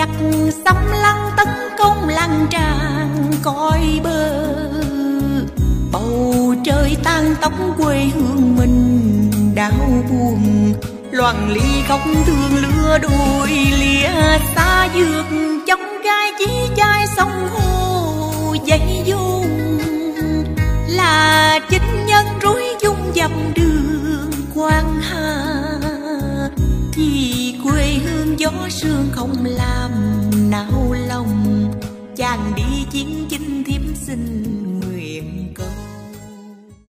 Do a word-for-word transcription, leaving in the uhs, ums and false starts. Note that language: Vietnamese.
giặc xâm lăng tấn công làng tràng coi bờ. Bầu trời tan tóc quê hương mình đau buồn, loạn ly khóc thương lứa đôi lìa xa dược trong gai chí chai sông hồ dây dung. Là chính nhân rối dung dầm đường Quan Hà, vì quê hương gió sương không làm nao lòng. Chàng đi chiến chinh thiếp sinh